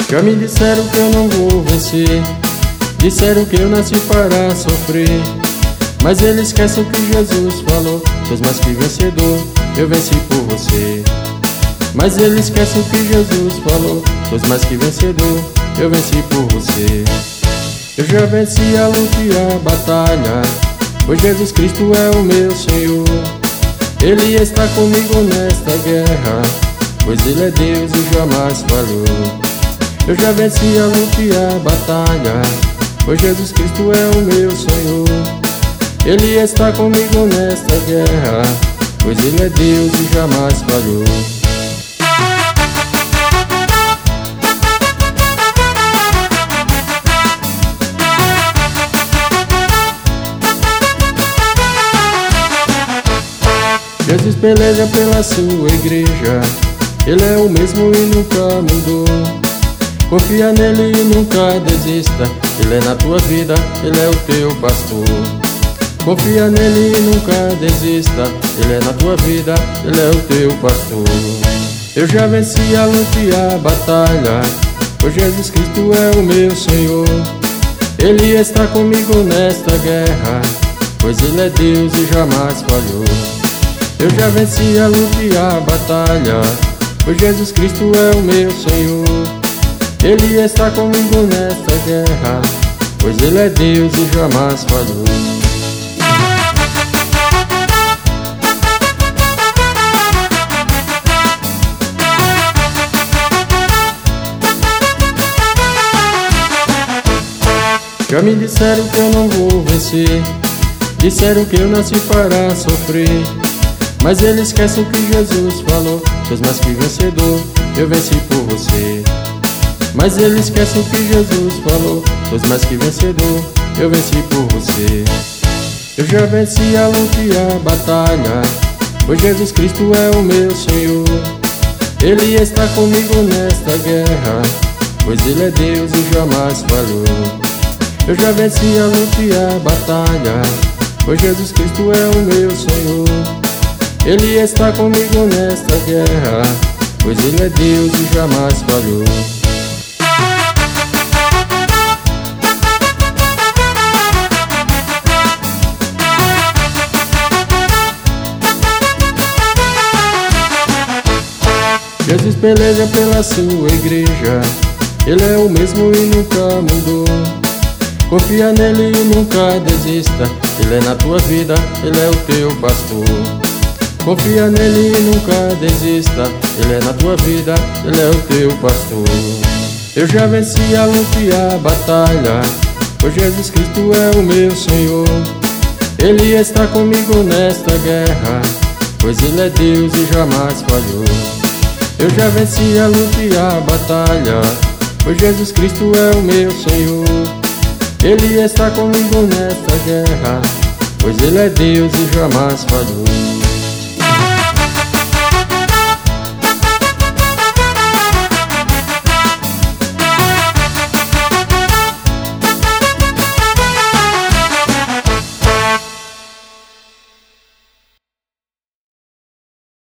Já me disseram que eu não vou vencer, disseram que eu nasci para sofrer, mas eles esquecem o que Jesus falou: sois mais que vencedor, eu venci por você. Mas eles esquecem o que Jesus falou: sois mais que vencedor, eu venci por você. Eu já venci a luta e a batalha, pois Jesus Cristo é o meu Senhor. Ele está comigo nesta guerra, pois Ele é Deus e jamais falhou. Eu já venci a luta e a batalha, pois Jesus Cristo é o meu Senhor. Ele está comigo nesta guerra, pois Ele é Deus e jamais falhou. Jesus peleja pela sua igreja, Ele é o mesmo e nunca mudou. Confia nele e nunca desista, Ele é na tua vida, Ele é o teu pastor. Confia nele e nunca desista, Ele é na tua vida, Ele é o teu pastor. Eu já venci a luta e a batalha, pois Jesus Cristo é o meu Senhor. Ele está comigo nesta guerra, pois Ele é Deus e jamais falhou. Eu já venci a luta e a batalha, pois Jesus Cristo é o meu Senhor. Ele está comigo nesta guerra, pois Ele é Deus e jamais falhou. Já me disseram que eu não vou vencer, disseram que eu nasci para sofrer, mas eles esquecem o que Jesus falou: sois mais que vencedor, eu venci por você. Mas eles esquecem o que Jesus falou: sois mais que vencedor, eu venci por você. Eu já venci a luta e a batalha, pois Jesus Cristo é o meu Senhor. Ele está comigo nesta guerra, pois Ele é Deus e jamais falhou. Eu já venci a luta e a batalha, pois Jesus Cristo é o meu Senhor. Ele está comigo nesta guerra, pois Ele é Deus e jamais falhou. Jesus peleja pela sua igreja, Ele é o mesmo e nunca mudou. Confia nele e nunca desista, Ele é na tua vida, Ele é o teu pastor. Confia nele e nunca desista, Ele é na tua vida, Ele é o teu pastor. Eu já venci a luta e a batalha, pois Jesus Cristo é o meu Senhor. Ele está comigo nesta guerra, pois Ele é Deus e jamais falhou. Eu já venci a luta e a batalha, pois Jesus Cristo é o meu Senhor. Ele está comigo nesta guerra, pois Ele é Deus e jamais falhou.